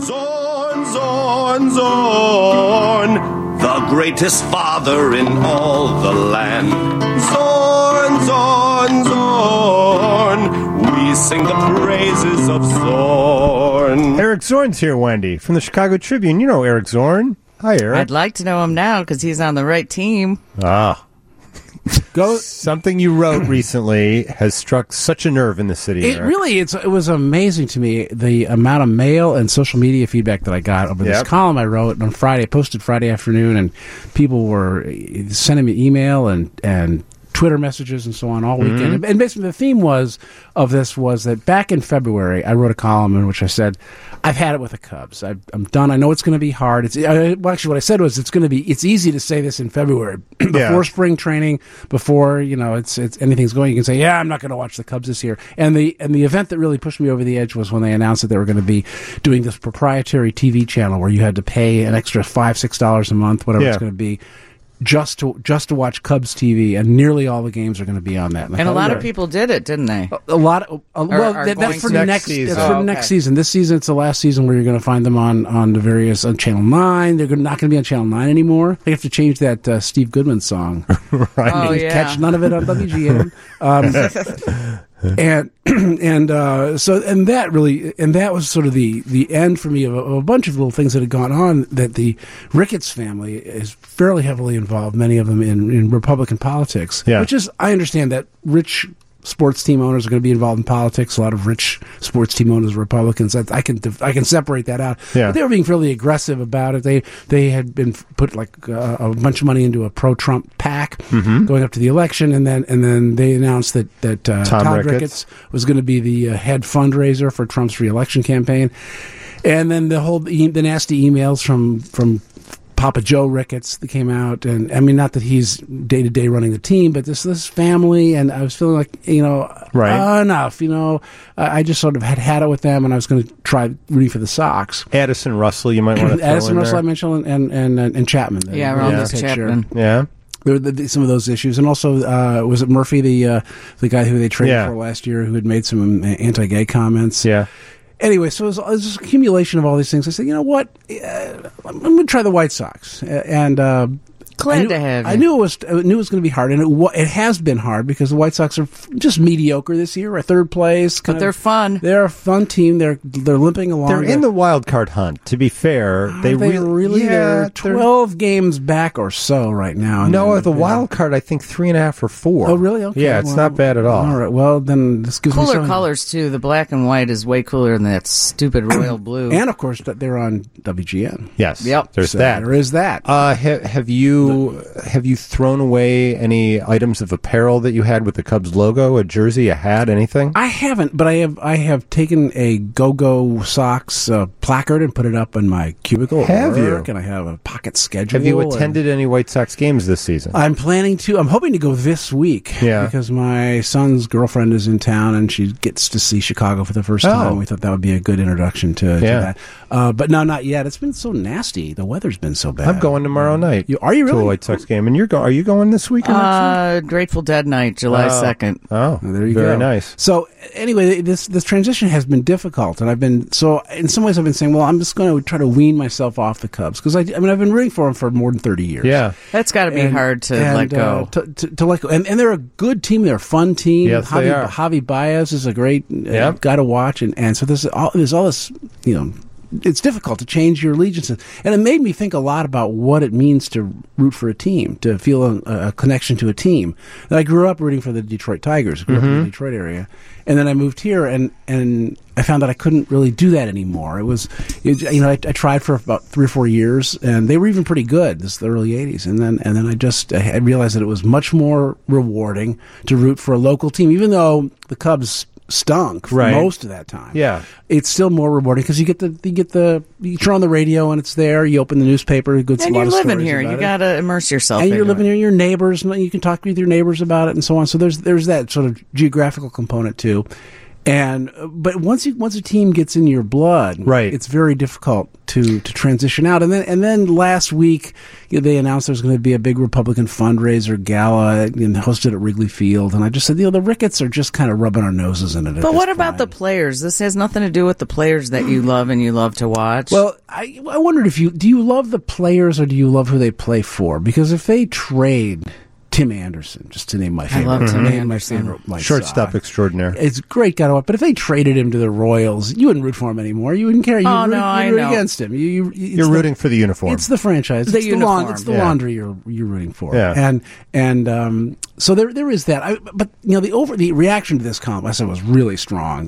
Zorn, Zorn, Zorn, the greatest father in all the land. Zorn, Zorn, Zorn, we sing the praises of Zorn. Eric Zorn's here, Wendy, from the Chicago Tribune. You know Eric Zorn. Hi, Eric. I'd like to know him now because he's on the right team. Ah. Something you wrote recently has struck such a nerve in the city. It Eric. really, it was amazing to me, the amount of mail and social media feedback that I got over this column I wrote on Friday. I posted Friday afternoon, and people were sending me email and Twitter messages and so on all weekend. And basically the theme was that back in February, I wrote a column in which I said, I've had it with the Cubs. I'm done. I know it's going to be hard. Actually, what I said was it's easy to say this in February before spring training, before it's anything's going. You can say, yeah, I'm not going to watch the Cubs this year. And the event that really pushed me over the edge was when they announced that they were going to be doing this proprietary TV channel where you had to pay an extra $5-6 a month, whatever it's going to be, just to watch Cubs TV, and nearly all the games are going to be on that. And a lot of people did it, didn't they? A lot. That's for the next season. That's for the next season. This season, it's the last season where you're going to find them on the various on Channel 9. They're not going to be on Channel 9 anymore. They have to change that Steve Goodman song. Right. Oh, yeah. Catch none of it on WGN. And that was sort of the end for me of a bunch of little things that had gone on. That the Ricketts family is fairly heavily involved, many of them in Republican politics. Yeah. Which is, I understand that rich sports team owners are going to be involved in politics. A lot of rich sports team owners are Republicans. I can separate that out. Yeah. But they were being fairly aggressive about it. They had been put like a bunch of money into a pro-Trump PAC going up to the election, and then they announced that Todd Ricketts was going to be the head fundraiser for Trump's re-election campaign. And then the nasty emails from Papa Joe Ricketts that came out, and I mean, not that he's day to day running the team, but this family, and I was feeling like enough. I just sort of had it with them, and I was going to try rooting for the Sox. Addison Russell, you might want to throw Addison in Russell, there. I mentioned, and Chapman. Chapman. Yeah. There were some of those issues, and also was it Murphy, the guy who they traded for last year, who had made some anti-gay comments. Yeah. Anyway, so it was this accumulation of all these things. I said, you know what? I'm going to try the White Sox. And glad to have you. I knew it was going to be hard, and it has been hard because the White Sox are just mediocre this year. We're third place, but they're fun. They're a fun team. They're limping along. They're in the wild card hunt. To be fair, they really they're 12 games back or so right now. No, the wild card I think 3.5 or 4. Oh, really? Okay. Yeah, it's not bad at all. All right. Well, then this gives me cooler colors too. The black and white is way cooler than that stupid royal blue. And of course, they're on WGN. Yes. Yep. There's that. There is that. Have you thrown away any items of apparel that you had with the Cubs logo, a jersey, a hat, anything? I haven't, but I have taken a Go-Go Sox placard and put it up in my cubicle. Have you? And I have a pocket schedule. Have you attended any White Sox games this season? I'm planning to. I'm hoping to go this week. Yeah. Because my son's girlfriend is in town and she gets to see Chicago for the first time. We thought that would be a good introduction to that. But no, not yet. It's been so nasty. The weather's been so bad. I'm going tomorrow night. Are you really? To a White Sox game. And are you going this week or next week? Grateful Dead night, July 2nd. Oh, there you go. Very nice. So anyway, this transition has been difficult, and in some ways I've been saying, well, I'm just going to try to wean myself off the Cubs because I've been rooting for them for more than 30 years. Yeah, that's got to be hard to let go. To let go, and they're a good team. They're a fun team. Yes, they are. Javi Baez is a great guy to watch, and so there's all this, it's difficult to change your allegiances. And it made me think a lot about what it means to root for a team, to feel a connection to a team. And I grew up rooting for the Detroit Tigers, grew up in the Detroit area. And then I moved here, and I found that I couldn't really do that anymore. I tried for about 3 or 4 years, and they were even pretty good, the early 80s. And then I realized that it was much more rewarding to root for a local team, even though the Cubs stunk for most of that time. Yeah, it's still more rewarding because you turn on the radio and it's there. You open the newspaper, and you're living here. You got to immerse yourself. And you're living here. Your neighbors, you can talk with your neighbors about it, and so on. So there's that sort of geographical component too. But once a team gets in your blood, right, it's very difficult to transition out. And then last week they announced there's going to be a big Republican fundraiser gala and hosted at Wrigley Field. And I just said, the Ricketts are just kind of rubbing our noses in it. But what about the players? This has nothing to do with the players that you love and you love to watch. Well, I wondered do you love the players or do you love who they play for? Because if they trade Tim Anderson, just to name my favorite. I love Tim Anderson. Shortstop extraordinaire. It's a great guy to watch. But if they traded him to the Royals, you wouldn't root for him anymore. You wouldn't care. You root against him. You're rooting for the uniform. It's the franchise. It's the laundry you're rooting for. Yeah. And so there is that. But the reaction to this column, I said, was really strong.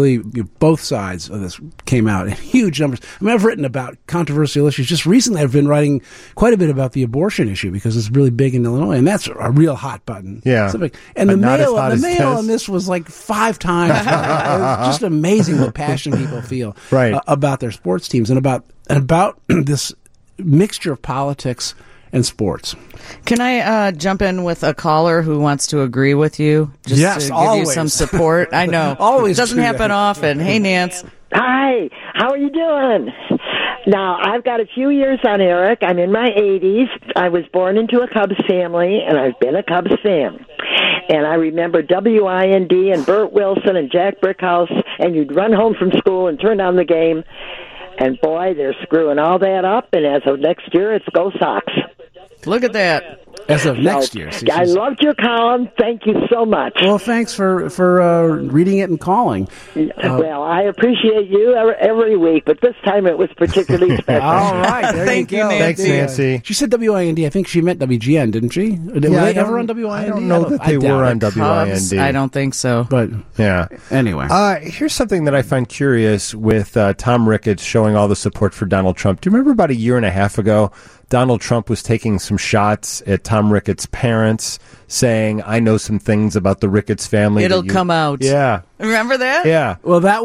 Both sides of this came out in huge numbers. I mean, I've written about controversial issues. Just recently, I've been writing quite a bit about the abortion issue because it's really big in Illinois, and that's a real hot button. Yeah. And the mail on this was like 5 times. It was just amazing the passion people feel about their sports teams and about this mixture of politics and sports. Can I jump in with a caller who wants to agree with you? Just to give you some support. I know. Always. It doesn't happen often. Hey, Nance. Hi. How are you doing? Now, I've got a few years on Eric. I'm in my 80s. I was born into a Cubs family, and I've been a Cubs fan. And I remember WIND and Burt Wilson and Jack Brickhouse, and you'd run home from school and turn on the game. And, boy, they're screwing all that up, and as of next year, it's Go Sox. Look at that. As of next year. I loved your column. Thank you so much. Well, thanks for reading it and calling. Well, I appreciate you every week, but this time it was particularly special. All right. Thank you, Nancy. Thanks, Nancy. She said WIND. I think she meant WGN, didn't she? Were they ever on WIND? I don't know that they were on WIND. I don't think so. But yeah. Anyway. Here's something that I find curious with Tom Ricketts showing all the support for Donald Trump. Do you remember about a year and a half ago, Donald Trump was taking some shots at Tom Ricketts' parents, saying, I know some things about the Ricketts family. It'll come out. Yeah. Remember that? Yeah. Well, that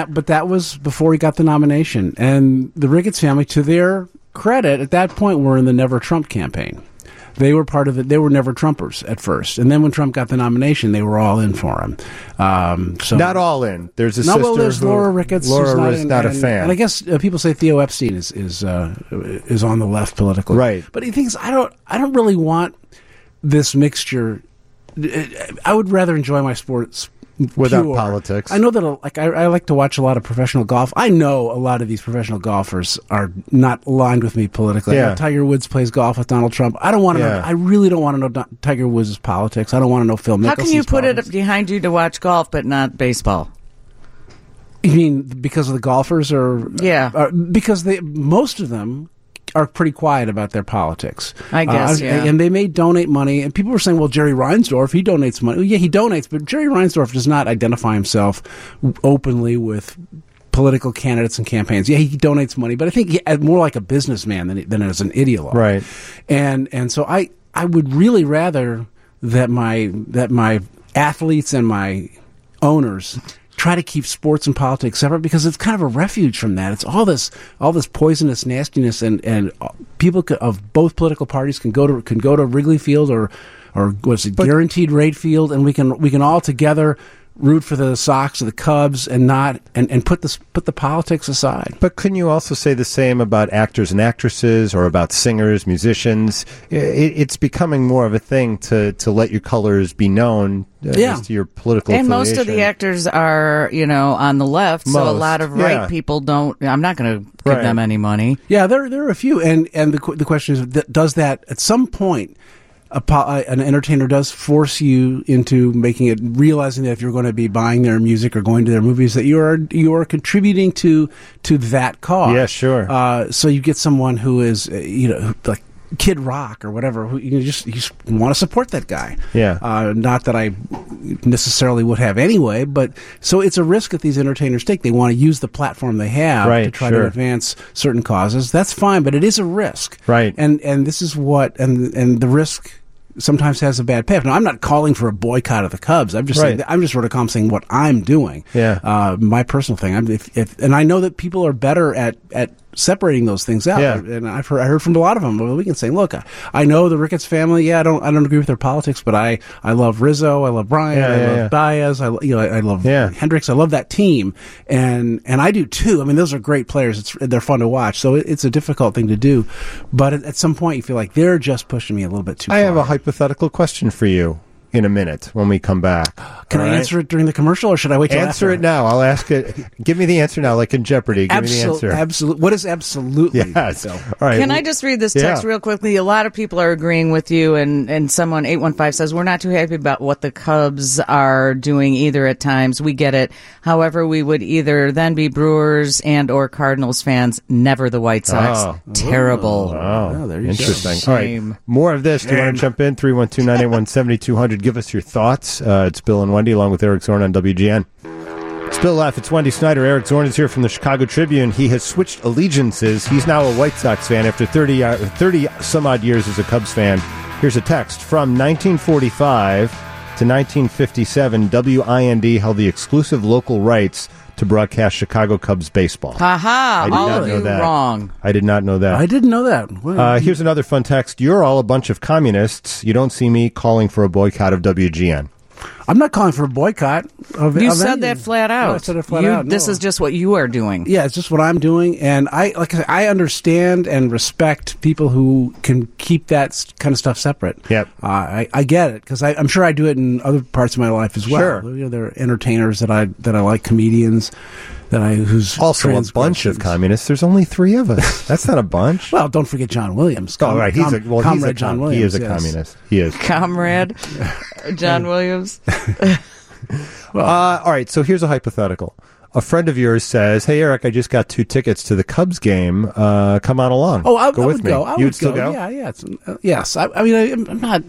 was before he got the nomination. And the Ricketts family, to their credit, at that point were in the Never Trump campaign. They were part of it. They were Never Trumpers at first. And then when Trump got the nomination, they were all in for him. So not all in. There's a sister there's Laura Ricketts. Laura is not a fan. And I guess people say Theo Epstein is on the left politically. Right. But he thinks, I don't really want this mixture. I would rather enjoy my sports without pure. politics. I know that I like to watch a lot of professional golf. I know a lot of these professional golfers are not aligned with me politically. Yeah. Tiger Woods plays golf with Donald Trump. I don't want to know. I really don't want to know Tiger Woods' politics. I don't want to know Phil Mickelson's How can you put politics. it behind you to watch golf but not baseball? You mean because of the golfers, or because most of them are pretty quiet about their politics. I guess, And they may donate money. And people were saying, well, Jerry Reinsdorf, he donates money. Well, yeah, he donates, but Jerry Reinsdorf does not identify himself openly with political candidates and campaigns. Yeah, he donates money, but I think more like a businessman than as an ideologue. Right. And so I would really rather that my athletes and my owners try to keep sports and politics separate, because it's kind of a refuge from that. It's all this poisonous nastiness, and people of both political parties can go to Wrigley Field or what's it, Guaranteed Rate Field, and we can all together root for the Sox or the Cubs and put the politics aside. But couldn't you also say the same about actors and actresses, or about singers, musicians? It's becoming more of a thing to let your colors be known as to your political affiliation. And most of the actors are, on the left, so a lot of right people don't. I'm not going to give them any money. Yeah, there are a few, and the question is, does that at some point? An entertainer does force you into realizing that if you're going to be buying their music or going to their movies, that you are contributing to that cause. Yeah, sure. So you get someone who is like Kid Rock or whatever, who you just want to support that guy. Yeah. Not that I necessarily would have anyway, but so it's a risk that these entertainers take. They want to use the platform they have to try to advance certain causes. That's fine, but it is a risk. Right. And this is and the risk sometimes has a bad payoff. Now, I'm not calling for a boycott of the Cubs. I'm just saying, I'm just sort of saying what I'm doing. Yeah. My personal thing. And I know that people are better at separating those things out. Yeah. And I heard from a lot of them over the weekend saying, look, I know the Ricketts family. Yeah, I don't agree with their politics, but I love Rizzo. I love Bryant. I love Baez. I love Hendricks. I love that team. And I do too. I mean, those are great players. They're fun to watch. So it's a difficult thing to do. But at some point you feel like they're just pushing me a little bit too far. I have a hypothetical question for you in a minute when we come back. Can I answer it during the commercial, or should I wait till Answer it now. I'll ask it. Give me the answer now, like in Jeopardy. Give me the answer. Absolutely. What is absolutely? Yes. All right. Can I just read this text real quickly? A lot of people are agreeing with you, and someone, 815, says, we're not too happy about what the Cubs are doing either at times. We get it. However, we would either then be Brewers and or Cardinals fans, never the White Sox. Oh. Terrible. Oh, there you interesting. go. All right. More of this. Do you want to jump in? 312-981-7200. Give us your thoughts. It's Bill and Wendy along with Eric Zorn on WGN. It's Bill F. It's Wendy Snyder. Eric Zorn is here from the Chicago Tribune. He has switched allegiances. He's now a White Sox fan after 30 some odd years as a Cubs fan. Here's a text. From 1945 to 1957, WIND held the exclusive local rights to broadcast Chicago Cubs baseball. Ha-ha. All of you wrong. I did not know that. I didn't know that. Here's another fun text. You're all a bunch of communists. You don't see me calling for a boycott of WGN. I'm not calling for a boycott of You of said anything. that flat out. No, I said it flat out. This No. is just what you are doing. Yeah, it's just what I'm doing, and I understand and respect people who can keep that kind of stuff separate. Yep. I get it, because I'm sure I do it in other parts of my life as well. Sure. You know, there are entertainers that I like, comedians who's Also a bunch of communists. There's only 3 of us. That's not a bunch. Well, don't forget John Williams. Oh, right. Comrade John Williams. He is a yes. communist. He is. Comrade John Williams. All right, so here's a hypothetical. A friend of yours says, "Hey, Eric, I just got 2 tickets to the Cubs game. Come on along. Oh, I go with would me. go. You'd still go? Yeah. Yes. I mean,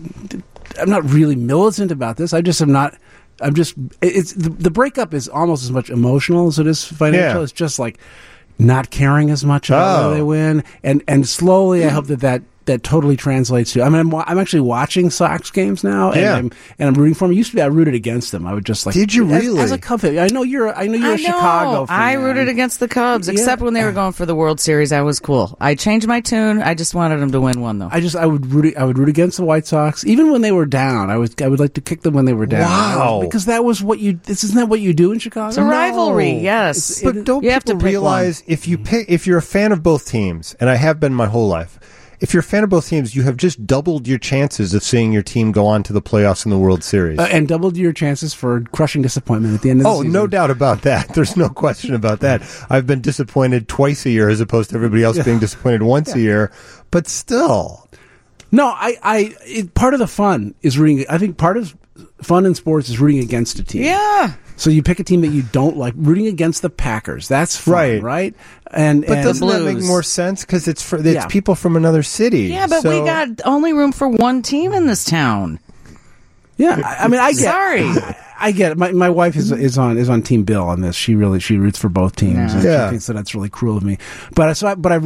I'm not really militant about this. I just am not. I'm just. It's the breakup is almost as much emotional as it is financial. Yeah. It's just like not caring as much about whether they win, and slowly I hope that totally translates to. I mean, I'm actually watching Sox games now, and I'm rooting for them. Used to be I rooted against them. I would just like. Did you really? As a Cub fan, I know you're a Chicago fan. I rooted against the Cubs, except when they were going for the World Series. I was cool. I changed my tune. I just wanted them to win one, though. I would root against the White Sox, even when they were down. I would like to kick them when they were down. Wow. Because that was what isn't that what you do in Chicago? It's a rivalry, yes. But don't you have people to pick realize if you're a fan of both teams, and I have been my whole life, if you're a fan of both teams, you have just doubled your chances of seeing your team go on to the playoffs in the World Series. And doubled your chances for crushing disappointment at the end of the season. Oh, no doubt about that. There's no question about that. I've been disappointed twice a year as opposed to everybody else being disappointed once a year. But still. No, part of the fun is rooting. I think part of fun in sports is rooting against a team. Yeah. So you pick a team that you don't like, rooting against the Packers. That's fun, right? But doesn't that make more sense? Because it's people from another city. Yeah, but we got only room for one team in this town. Yeah, I mean, I get. Sorry. I get it. My wife is on Team Bill on this. She roots for both teams. And she thinks that's really cruel of me. But I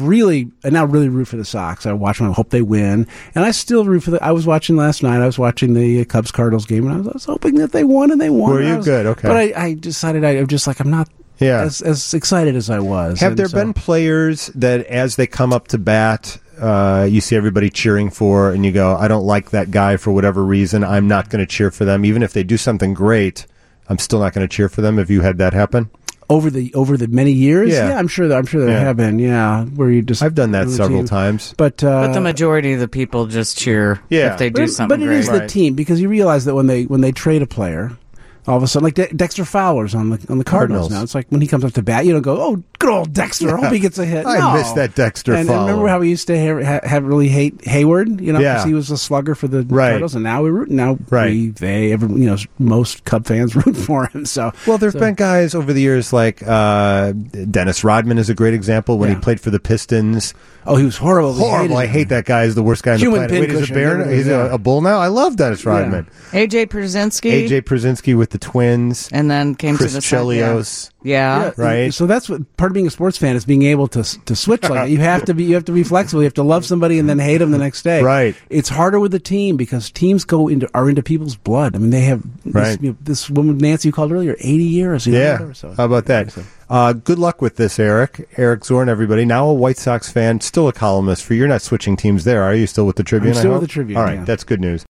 now really root for the Sox. I watch them. I hope they win, and I still root for I was watching last night. I was watching the Cubs Cardinals game, and I was hoping that they won, and they won. Were you good? Okay. But I decided I'm just like I'm not. Yeah. As excited as I was. Have there been players that, as they come up to bat, you see everybody cheering for, and you go, I don't like that guy for whatever reason. I'm not going to cheer for them. Even if they do something great, I'm still not going to cheer for them. Have you had that happen? Over the many years? Yeah. I'm sure there have been, where you just... I've done that several times. But the majority of the people just cheer if they do something great. But it is the team, because you realize that when they trade a player... All of a sudden, like Dexter Fowler's on the Cardinals now. It's like when he comes up to bat, you don't go, "Oh, good old Dexter! I hope he gets a hit." I miss that Dexter Fowler. And remember how we used to have really hate Hayward? Because he was a slugger for the Cardinals, and now we root. Now most Cub fans root for him. So there've been guys over the years like Dennis Rodman is a great example when he played for the Pistons. Oh, he was horrible. Horrible. I hate that guy. He's the worst guy on the planet. Wait, he's a Bear? He's a Bull now? I love Dennis Rodman. AJ Pierzynski with the Twins. And then came Chris to the Chelios. Yeah. Right. So that's what part of being a sports fan is being able to switch like that. You have to be flexible. You have to love somebody and then hate them the next day. Right. It's harder with the team because teams are into people's blood. I mean, they have this woman Nancy you called earlier, 80 years. Yeah. How about that? Good luck with this, Eric. Eric Zorn, everybody. Now a White Sox fan, still a columnist. You're not switching teams there, are you? Still with the Tribune? I'm still with the Tribune. All right, that's good news.